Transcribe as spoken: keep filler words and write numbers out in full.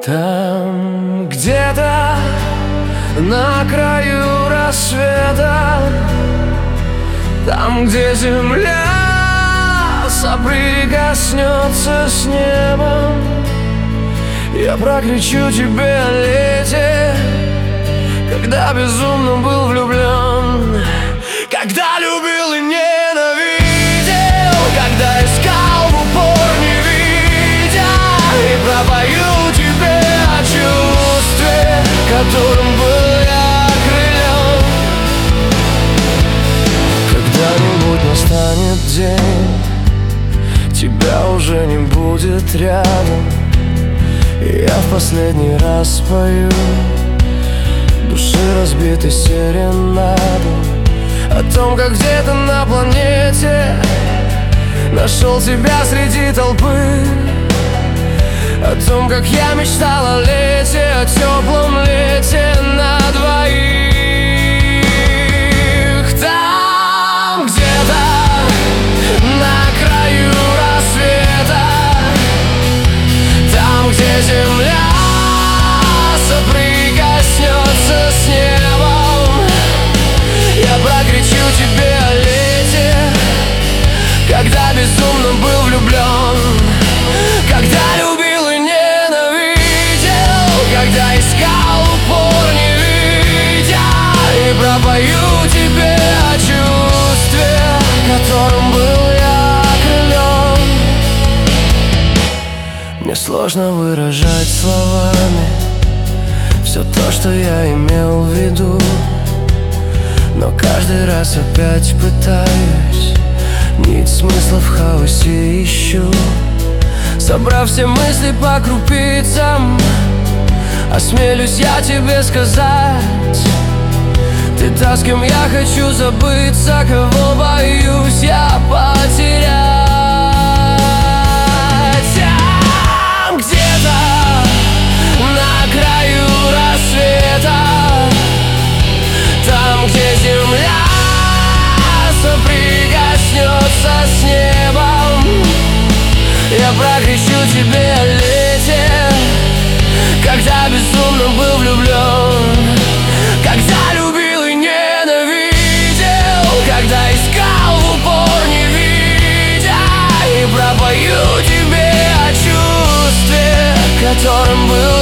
Там где-то на краю рассвета, там, где земля соприкоснется с небом, я прокричу тебе о лете, когда безумно был влюблен, когда любил и ненавидел, когда искал в упор не видя, и пропою тебе о чувстве, которым был я окрылен. Когда-нибудь настанет день, тебя уже не будет рядом, и я в последний раз спою души разбитой серенаду о том, как где-то на планете нашел тебя среди толпы, о том, как я мечтал о лете, о теплом лете на двоих. Там где-то на краю рассвета, там, где земля соприкоснется с небом, я прокричу тебе о лете, когда безумно был влюблен, когда любил и ненавидел, когда искал в упор не видя, и пропою тебе о чувстве, которым был я окрылен. Мне сложно выражать словами все то, что я имел в виду, но каждый раз опять пытаюсь нить смысла в хаосе ищу. Собрав все мысли по крупицам, осмелюсь я тебе сказать: ты та, с кем я хочу забыться, кого боюсь я потерять. Там где-то на краю рассвета, там, где земля соприкоснется с небом, я прокричу тебе о лете, когда безумно был влюблен, когда любил и ненавидел, когда искал в упор не видя, и пропою тебе о чувстве, которым был